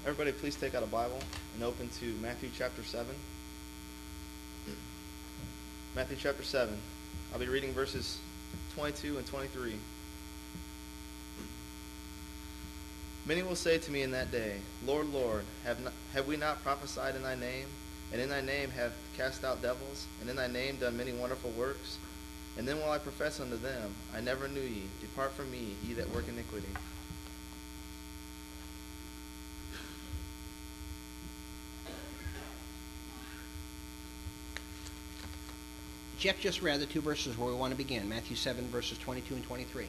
Everybody, please take out a Bible and open to Matthew chapter 7. Matthew chapter 7. I'll be reading verses 22 and 23. Many will say to me in that day, Lord, Lord, have we not prophesied in thy name? And in thy name have cast out devils? And in thy name done many wonderful works? And then will I profess unto them, I never knew ye. Depart from me, ye that work iniquity. Jeff just read the two verses where we want to begin, Matthew 7, verses 22 and 23.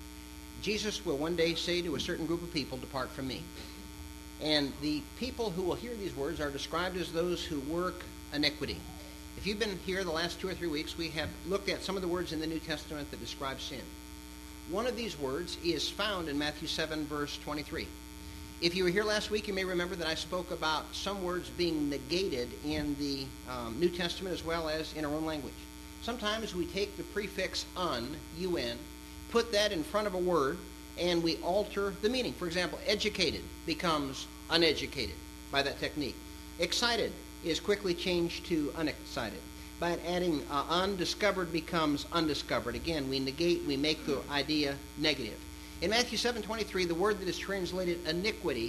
Jesus will one day say to a certain group of people, depart from me. And the people who will hear these words are described as those who work iniquity. If you've been here the last 2 or 3 weeks, we have looked at some of the words in the New Testament that describe sin. One of these words is found in Matthew 7, verse 23. If you were here last week, you may remember that I spoke about some words being negated in the New Testament as well as in our own language. Sometimes we take the prefix un, un, put that in front of a word, and we alter the meaning. For example, educated becomes uneducated by that technique. Excited is quickly changed to unexcited. By adding undiscovered becomes undiscovered. Again, we negate, we make the idea negative. In Matthew 7:23, the word that is translated iniquity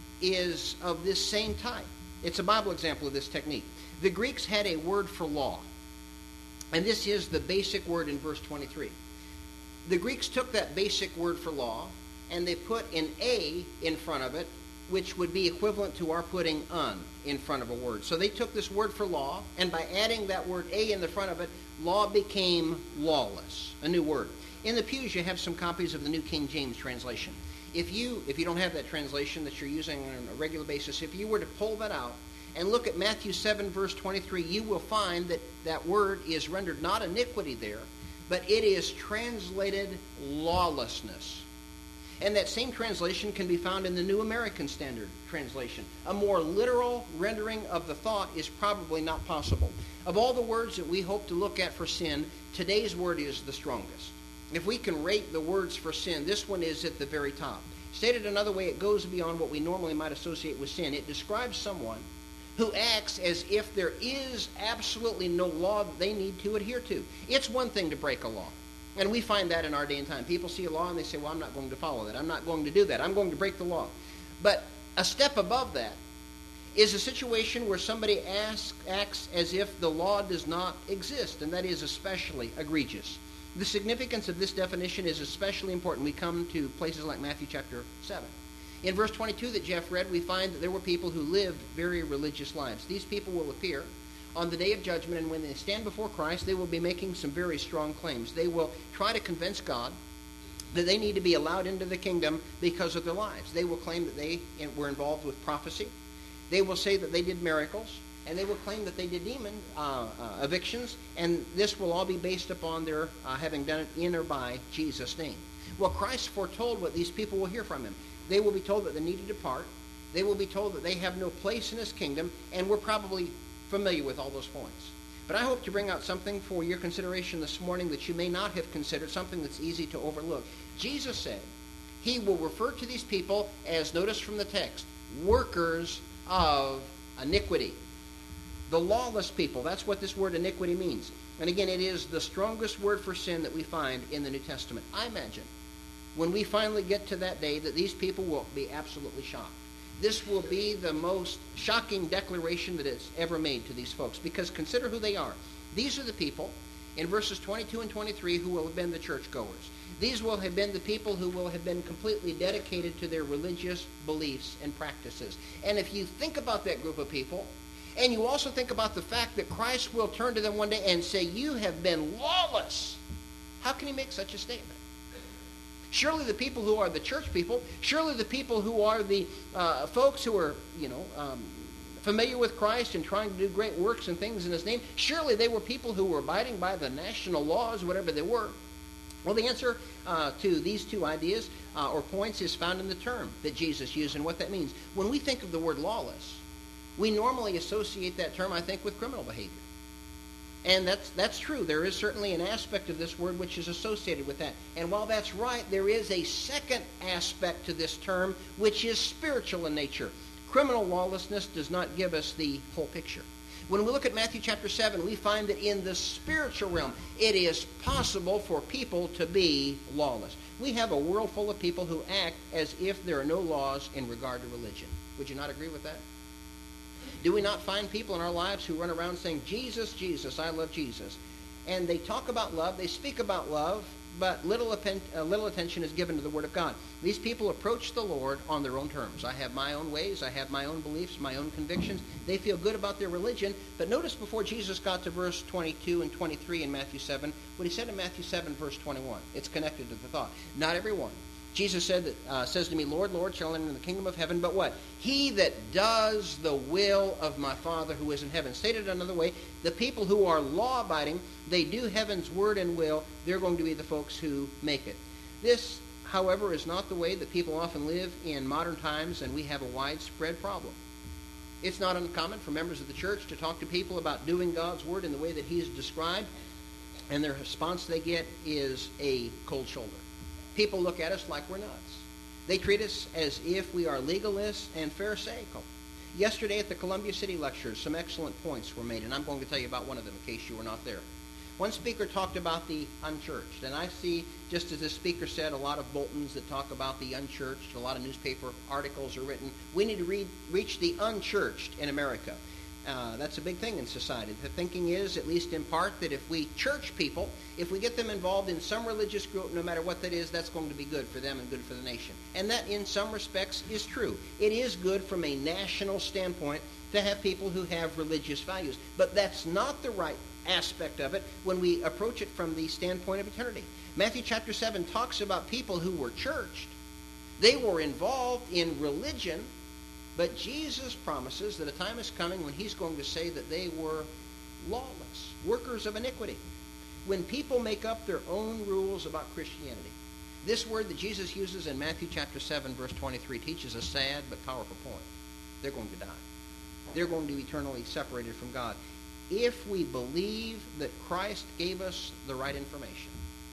is of this same type. It's a Bible example of this technique. The Greeks had a word for law, and this is the basic word in verse 23. The Greeks took that basic word for law, and they put an A in front of it, which would be equivalent to our putting un in front of a word. So they took this word for law, and by adding that word A in the front of it, law became lawless, a new word. In the pews, you have some copies of the New King James translation. If you don't have that translation that you're using on a regular basis, if you were to pull that out and look at Matthew 7, verse 23, you will find that that word is rendered not iniquity there, but it is translated lawlessness. And that same translation can be found in the New American Standard Translation. A more literal rendering of the thought is probably not possible. Of all the words that we hope to look at for sin, today's word is the strongest. If we can rate the words for sin, this one is at the very top. Stated another way, it goes beyond what we normally might associate with sin. It describes someone who acts as if there is absolutely no law that they need to adhere to. It's one thing to break a law. And we find that in our day and time. People see a law and they say, well, I'm not going to follow that. I'm not going to do that. I'm going to break the law. But a step above that is a situation where somebody acts as if the law does not exist, and that is especially egregious. The significance of this definition is especially important. We come to places like Matthew chapter 7. In verse 22 that Jeff read, we find that there were people who lived very religious lives. These people will appear on the day of judgment, and when they stand before Christ, they will be making some very strong claims. They will try to convince God that they need to be allowed into the kingdom because of their lives. They will claim that they were involved with prophecy. They will say that they did miracles, and they will claim that they did demon evictions, and this will all be based upon their having done it in or by Jesus' name. Well, Christ foretold what these people will hear from him. They will be told that they need to depart. They will be told that they have no place in his kingdom, and we're probably familiar with all those points. But I hope to bring out something for your consideration this morning that you may not have considered, something that's easy to overlook. Jesus said he will refer to these people as, notice from the text, workers of iniquity. The lawless people, that's what this word iniquity means. And again, it is the strongest word for sin that we find in the New Testament. I imagine when we finally get to that day that these people will be absolutely shocked. This will be the most shocking declaration that it's ever made to these folks, because consider who they are. These are the people in verses 22 and 23 who will have been the churchgoers. These will have been the people who will have been completely dedicated to their religious beliefs and practices. And if you think about that group of people, and you also think about the fact that Christ will turn to them one day and say, you have been lawless, how can he make such a statement? Surely the people who are the church people, surely the people who are the folks who are, familiar with Christ and trying to do great works and things in his name, surely they were people who were abiding by the national laws, whatever they were. Well, the answer to these two ideas or points is found in the term that Jesus used and what that means. When we think of the word lawless, we normally associate that term, I think, with criminal behavior. And that's true. There is certainly an aspect of this word which is associated with that. And while that's right, there is a second aspect to this term which is spiritual in nature. Criminal lawlessness does not give us the full picture. When we look at Matthew chapter 7, we find that in the spiritual realm, it is possible for people to be lawless. We have a world full of people who act as if there are no laws in regard to religion. Would you not agree with that? Do we not find people in our lives who run around saying, Jesus, Jesus, I love Jesus? And they talk about love, they speak about love, but little attention is given to the Word of God. These people approach the Lord on their own terms. I have my own ways, I have my own beliefs, my own convictions. They feel good about their religion. But notice before Jesus got to verse 22 and 23 in Matthew 7, what he said in Matthew 7, verse 21. It's connected to the thought. Not everyone. Jesus says to me, Lord, Lord, shall enter the kingdom of heaven, but what? He that does the will of my Father who is in heaven. Stated another way, the people who are law-abiding, they do heaven's word and will, they're going to be the folks who make it. This, however, is not the way that people often live in modern times, and we have a widespread problem. It's not uncommon for members of the church to talk to people about doing God's word in the way that He's described, and their response they get is a cold shoulder. People look at us like we're nuts. They treat us as if we are legalists and pharisaical. Yesterday at the Columbia City Lectures, some excellent points were made, and I'm going to tell you about one of them in case you were not there. One speaker talked about the unchurched, and I see, just as this speaker said, a lot of bulletins that talk about the unchurched, a lot of newspaper articles are written. We need to reach the unchurched in America. That's a big thing in society. The thinking is, at least in part, that if we church people, if we get them involved in some religious group, no matter what that is, that's going to be good for them and good for the nation. And that, in some respects, is true. It is good from a national standpoint to have people who have religious values. But that's not the right aspect of it when we approach it from the standpoint of eternity. Matthew chapter 7 talks about people who were churched. They were involved in religion, but Jesus promises that a time is coming when He's going to say that they were lawless, workers of iniquity. When people make up their own rules about Christianity, this word that Jesus uses in Matthew chapter 7, verse 23 teaches a sad but powerful point. They're going to die. They're going to be eternally separated from God. If we believe that Christ gave us the right information,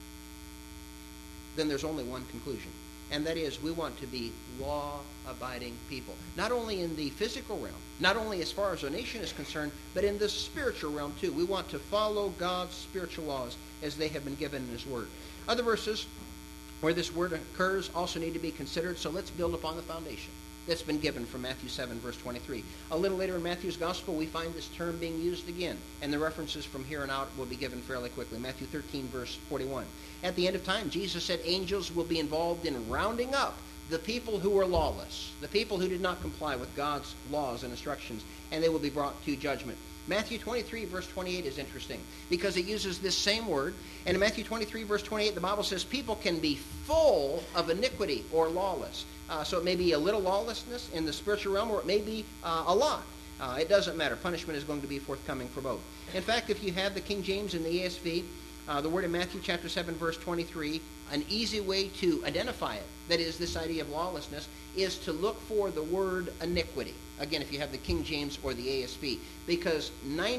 then there's only one conclusion. And that is, we want to be law-abiding people. Not only in the physical realm, not only as far as our nation is concerned, but in the spiritual realm too. We want to follow God's spiritual laws as they have been given in His Word. Other verses where this word occurs also need to be considered, so let's build upon the foundation that's been given from Matthew 7, verse 23. A little later in Matthew's Gospel, we find this term being used again, and the references from here on out will be given fairly quickly. Matthew 13, verse 41. At the end of time, Jesus said angels will be involved in rounding up the people who were lawless, the people who did not comply with God's laws and instructions, and they will be brought to judgment. Matthew 23, verse 28 is interesting because it uses this same word. And in Matthew 23, verse 28, the Bible says people can be full of iniquity or lawless. So it may be a little lawlessness in the spiritual realm, or it may be a lot. It doesn't matter. Punishment is going to be forthcoming for both. In fact, if you have the King James and the ESV, the word in Matthew chapter 7, verse 23, an easy way to identify it, that is, this idea of lawlessness, is to look for the word iniquity. Again, if you have the King James or the ASV, because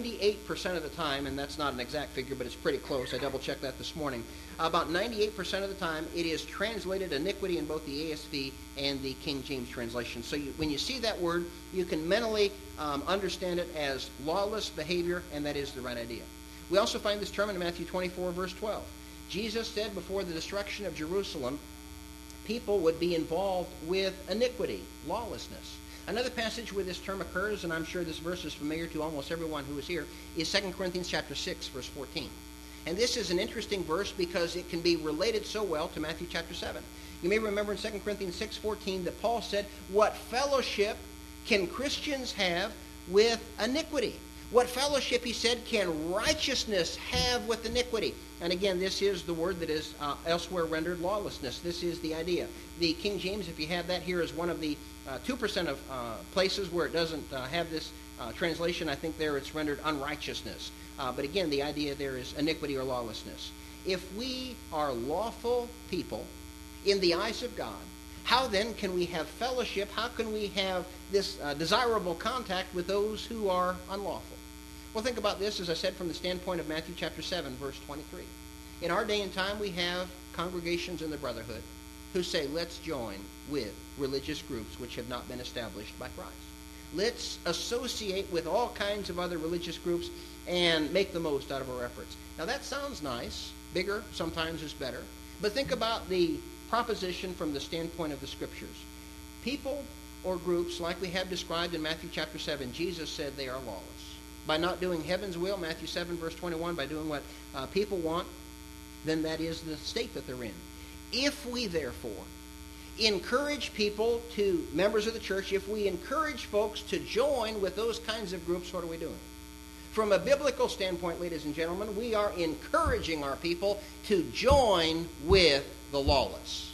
98% of the time, and that's not an exact figure, but it's pretty close, I double-checked that this morning, about 98% of the time, it is translated iniquity in both the ASV and the King James translation. So when you see that word, you can mentally understand it as lawless behavior, and that is the right idea. We also find this term in Matthew 24, verse 12. Jesus said before the destruction of Jerusalem, people would be involved with iniquity, lawlessness. Another passage where this term occurs, and I'm sure this verse is familiar to almost everyone who is here, is 2 Corinthians chapter 6, verse 14. And this is an interesting verse because it can be related so well to Matthew chapter 7. You may remember in 2 Corinthians 6:14 that Paul said, what fellowship can Christians have with iniquity? What fellowship, he said, can righteousness have with iniquity? And again, this is the word that is elsewhere rendered lawlessness. This is the idea. The King James, if you have that here, is one of the 2% of places where it doesn't have this translation. I think there it's rendered unrighteousness. But again, the idea there is iniquity or lawlessness. If we are lawful people in the eyes of God, how then can we have fellowship? How can we have this desirable contact with those who are unlawful? Well, think about this, as I said, from the standpoint of Matthew chapter 7, verse 23. In our day and time, we have congregations in the brotherhood. who say, let's join with religious groups which have not been established by Christ. Let's associate with all kinds of other religious groups and make the most out of our efforts. Now that sounds nice. Bigger sometimes is better. But think about the proposition from the standpoint of the Scriptures. People or groups like we have described in Matthew chapter 7, Jesus said they are lawless. By not doing heaven's will, Matthew 7 verse 21, by doing what people want, then that is the state that they're in. If we therefore encourage people to, members of the church, if we encourage folks to join with those kinds of groups, what are we doing? From a biblical standpoint, ladies and gentlemen, we are encouraging our people to join with the lawless.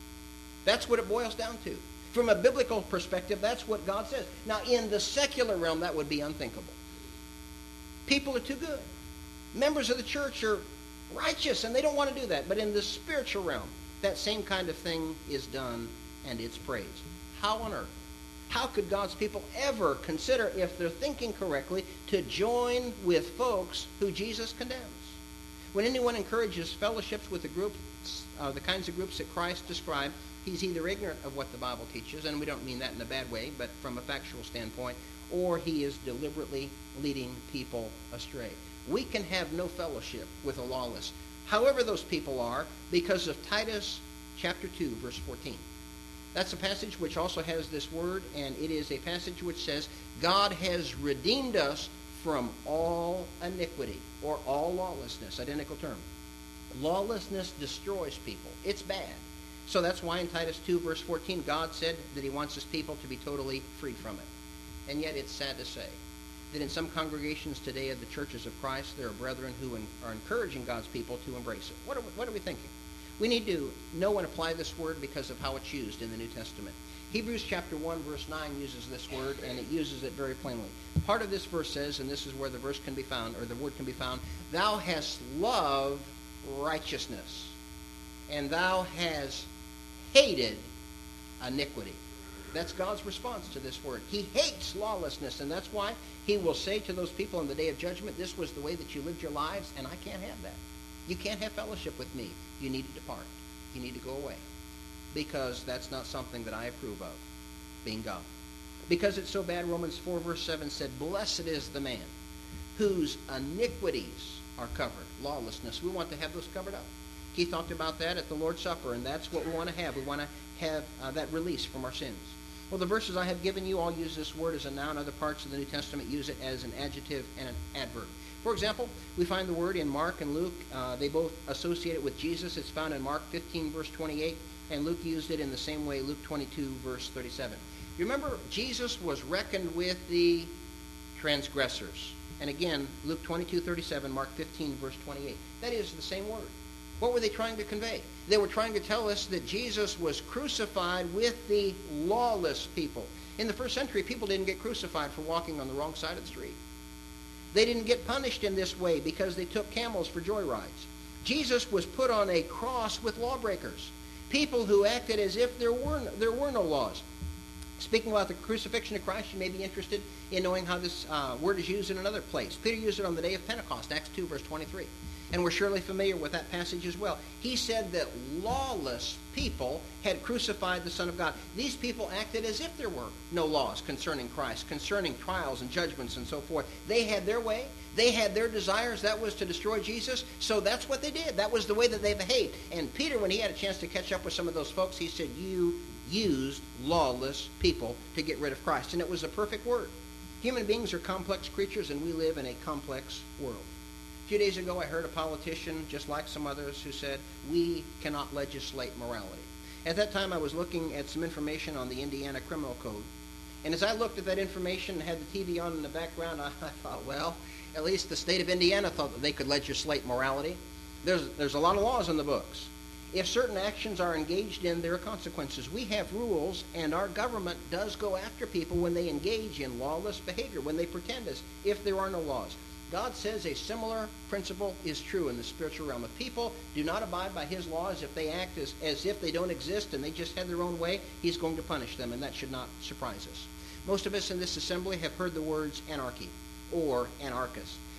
That's what it boils down to. From a biblical perspective, that's what God says. Now, in the secular realm, that would be unthinkable. People are too good. Members of the church are righteous, and they don't want to do that. But in the spiritual realm, that same kind of thing is done, and it's praised. How on earth? How could God's people ever consider, if they're thinking correctly, to join with folks who Jesus condemns? When anyone encourages fellowships with the groups, the kinds of groups that Christ described, he's either ignorant of what the Bible teaches, and we don't mean that in a bad way, but from a factual standpoint, or he is deliberately leading people astray. We can have no fellowship with a lawless, however those people are, because of Titus chapter 2, verse 14. That's a passage which also has this word, and it is a passage which says, God has redeemed us from all iniquity, or all lawlessness, identical term. Lawlessness destroys people. It's bad. So that's why in Titus 2, verse 14, God said that he wants his people to be totally free from it. And yet it's sad to say that in some congregations today of the churches of Christ, there are brethren who are encouraging God's people to embrace it. What are we thinking? We need to know and apply this word because of how it's used in the New Testament. Hebrews chapter 1, verse 9 uses this word, and it uses it very plainly. Part of this verse says, and this is where the verse can be found, or the word can be found, thou hast loved righteousness, and thou hast hated iniquity. That's God's response to this word. He hates lawlessness, and that's why he will say to those people in the day of judgment, this was the way that you lived your lives, and I can't have that. You can't have fellowship with me. You need to depart. You need to go away. Because that's not something that I approve of, being God. Because it's so bad, Romans 4 verse 7 said, blessed is the man whose iniquities are covered. Lawlessness. We want to have those covered up. Keith talked about that at the Lord's Supper, and that's what we want to have. We want to have that release from our sins. Well, the verses I have given you all use this word as a noun. Other parts of the New Testament use it as an adjective and an adverb. For example, we find the word in Mark and Luke. They both associate it with Jesus. It's found in Mark 15, verse 28, and Luke used it in the same way, Luke 22, verse 37. You remember, Jesus was reckoned with the transgressors. And again, Luke 22, 37, Mark 15, verse 28. That is the same word. What were they trying to convey? They were trying to tell us that Jesus was crucified with the lawless people. In the first century, people didn't get crucified for walking on the wrong side of the street. They didn't get punished in this way because they took camels for joyrides. Jesus was put on a cross with lawbreakers, people who acted as if there were no laws. Speaking about the crucifixion of Christ, you may be interested in knowing how this word is used in another place. Peter used it on the day of Pentecost, Acts 2, verse 23. And we're surely familiar with that passage as well. He said that lawless people had crucified the Son of God. These people acted as if there were no laws concerning Christ, concerning trials and judgments and so forth. They had their way. They had their desires. That was to destroy Jesus. So that's what they did. That was the way that they behaved. And Peter, when he had a chance to catch up with some of those folks, he said, you used lawless people to get rid of Christ. And it was a perfect word. Human beings are complex creatures, and we live in a complex world. A few days ago, I heard a politician, just like some others, who said, we cannot legislate morality. At that time, I was looking at some information on the Indiana Criminal Code. And as I looked at that information and had the TV on in the background, I thought, well, at least the state of Indiana thought that they could legislate morality. There's a lot of laws in the books. If certain actions are engaged in, there are consequences. We have rules, and our government does go after people when they engage in lawless behavior, when they pretend as if there are no laws. God says a similar principle is true in the spiritual realm. If people do not abide by his laws, if they act as if they don't exist and they just have their own way, he's going to punish them, and that should not surprise us. Most of us in this assembly have heard the words anarchy or anarchist.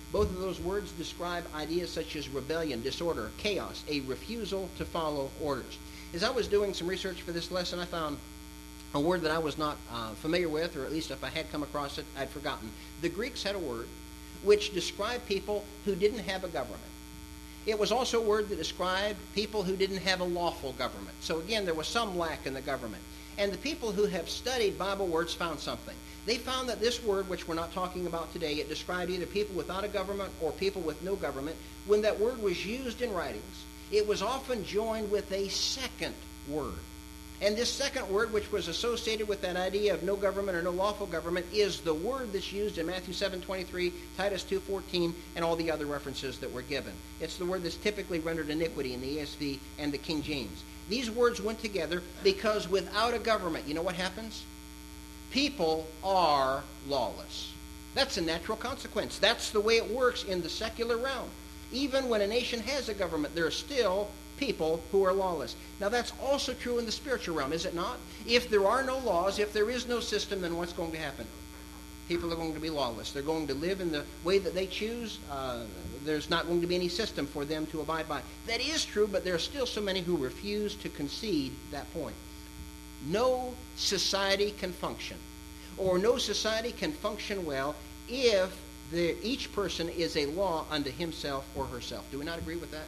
Both of those words describe ideas such as rebellion, disorder, chaos, a refusal to follow orders. As I was doing some research for this lesson, I found a word that I was not familiar with, or at least if I had come across it, I'd forgotten. The Greeks had a word which described people who didn't have a government. It was also a word that described people who didn't have a lawful government. So again, there was some lack in the government. And the people who have studied Bible words found something. They found that this word, which we're not talking about today, it described either people without a government or people with no government. When that word was used in writings, it was often joined with a second word. And this second word, which was associated with that idea of no government or no lawful government, is the word that's used in Matthew 7:23, Titus 2:14, and all the other references that were given. It's the word that's typically rendered iniquity in the ESV and the King James. These words went together because without a government, you know what happens? People are lawless. That's a natural consequence. That's the way it works in the secular realm. Even when a nation has a government, there are still people who are lawless. Now that's also true in the spiritual realm, is it not? If there are no laws, if there is no system, then what's going to happen? People are going to be lawless. They're going to live in the way that they choose. There's not going to be any system for them to abide by. That is true, but there are still so many who refuse to concede that point. No society can function, or no society can function well if each person is a law unto himself or herself. Do we not agree with that?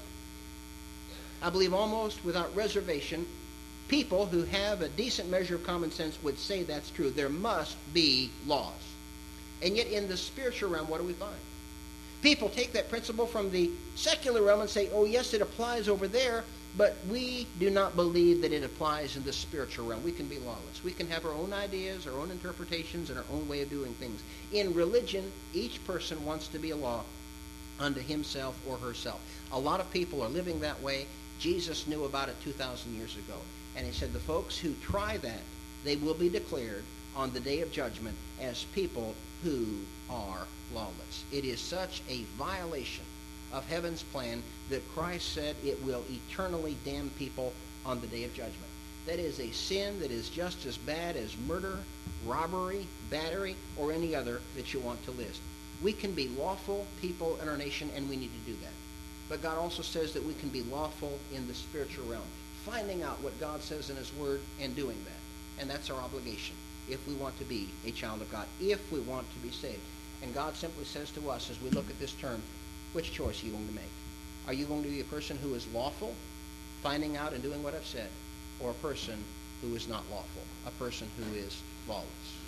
I believe almost without reservation, people who have a decent measure of common sense would say that's true. There must be laws. And yet in the spiritual realm, what do we find? People take that principle from the secular realm and say, oh yes, it applies over there, but we do not believe that it applies in the spiritual realm. We can be lawless. We can have our own ideas, our own interpretations, and our own way of doing things. In religion, each person wants to be a law unto himself or herself. A lot of people are living that way. Jesus knew about it 2,000 years ago. And he said the folks who try that, they will be declared on the day of judgment as people who are lawless. It is such a violation of heaven's plan that Christ said it will eternally damn people on the day of judgment. That is a sin that is just as bad as murder, robbery, battery, or any other that you want to list. We can be lawful people in our nation, and we need to do that. But God also says that we can be lawful in the spiritual realm, finding out what God says in his word and doing that. And that's our obligation if we want to be a child of God, if we want to be saved. And God simply says to us as we look at this term, which choice are you going to make? Are you going to be a person who is lawful, finding out and doing what I've said, or a person who is not lawful, a person who is lawless?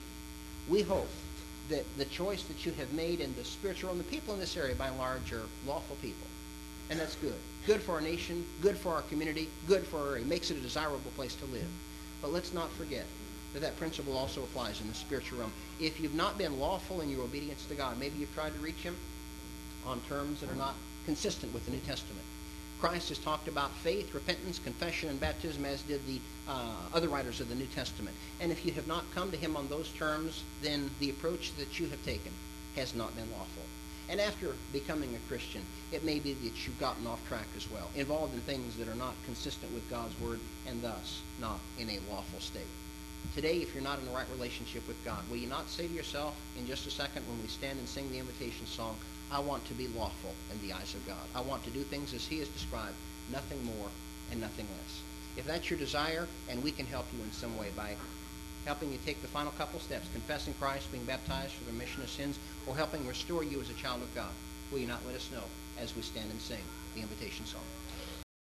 We hope that the choice that you have made in the spiritual realm, the people in this area by and large are lawful people. And that's good. Good for our nation, good for our community, good for our, it makes it a desirable place to live. But let's not forget that that principle also applies in the spiritual realm. If you've not been lawful in your obedience to God, maybe you've tried to reach him on terms that are not consistent with the New Testament. Christ has talked about faith, repentance, confession, and baptism, as did the other writers of the New Testament. And if you have not come to him on those terms, then the approach that you have taken has not been lawful. And after becoming a Christian, it may be that you've gotten off track as well, involved in things that are not consistent with God's word, and thus not in a lawful state. Today, if you're not in the right relationship with God, will you not say to yourself in just a second when we stand and sing the invitation song, I want to be lawful in the eyes of God. I want to do things as he has described, nothing more and nothing less. If that's your desire, and we can help you in some way by helping you take the final couple steps, confessing Christ, being baptized for the remission of sins, or helping restore you as a child of God, will you not let us know as we stand and sing the invitation song?